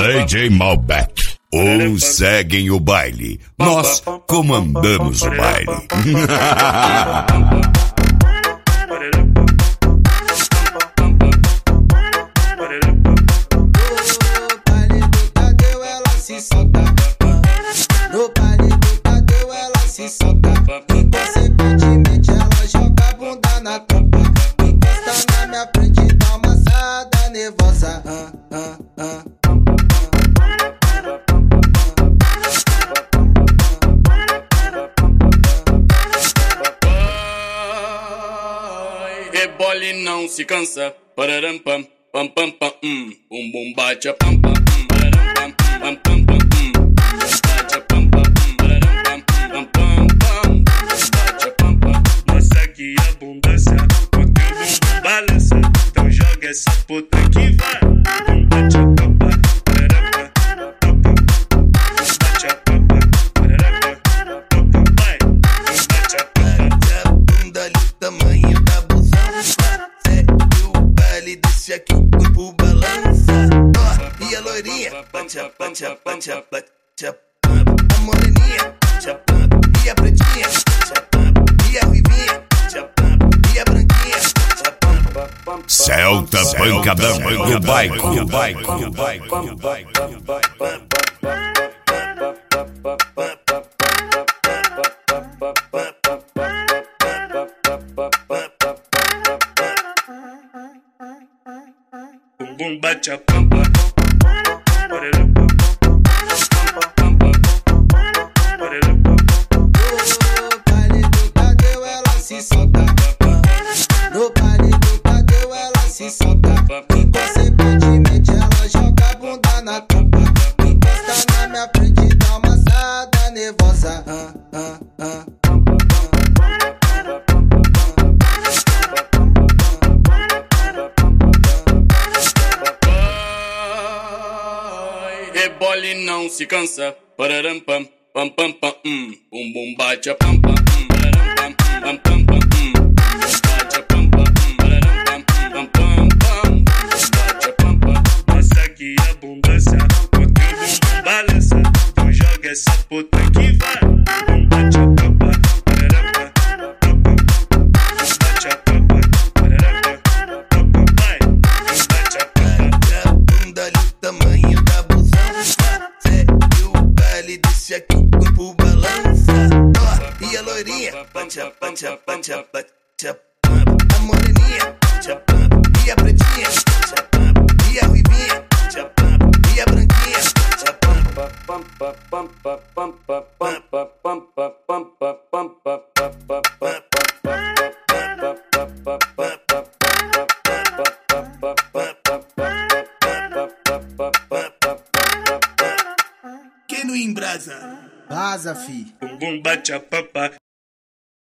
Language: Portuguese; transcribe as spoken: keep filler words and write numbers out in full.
D J Malbec. Uns seguem o baile, nós comandamos o baile. No baile do Tadeu ela se solta. Consequentemente ela joga a bunda na tampa. Encosta na minha frente e dá uma assada nervosa. ah, ah, ah. Rebole e não se cansa. Pararam pam pam pam pam hum. Bum bum bate a pam pam hum. Pararam pam pam pam pam hum. Bate a pam pam hum. Pararam pam pam pam pam. Bate a pam pam. Mostra que a abundância, o teu bumbum balança. Então joga essa puta que vai. Bum bate a papa, pararam pam pam. Bate a papa, pararam pam pam. Vai, bate a papa. Bate a bunda ali o tamanho da busança. Segue o baile, desce aqui o corpo balança. Ó, e a loirinha, bate a, bate a, bate a, bate a pampa. A moreninha, bate a pampa. E a pretinha, bate a pampa. E a ruivinha, bate a pampa. E a branquinha, bate a pampa. Celta pancadão do baico, do baico, do baico, do baico. Bumbum bate a pampa. Pararam pam. No baile do Tadeu ela se solta. No baile do Tadeu ela se solta. Consequentemente ela joga a bunda na tampa. Encosta na minha frente e dá uma assada nervosa. ah, ah, ah. Rebole e não se cansa. Pararam pam pam pam pam hum. Bum bum bate a pam pam hum. Pararam pam pam pam pam hum. Bate a pam pam hum. Pararam pam pam pam pam. Bate a pam pam. Mostra que a abundância, o teu bumbum balança. Então joga essa puta que vai. Bum bate a papa, pararam pam pam. Bate a papa, pararam pam. Vai, bate a papa. Bate a bunda ali o tamanho da busança. Segue o baile, desce aqui o corpo balança. Ó, e a loirinha, bate a, bate a, bate a, bate a pampa. A moreninha, bate a pampa. E a pretinha, bate a pampa. E a ruivinha, bate a pampa. E a branquinha, bate a pampa. Pam pam pam pam pam pam pam pam pam pam pam pam pam Que no embrasa. Vaza, fi. Bumbum bate a papa.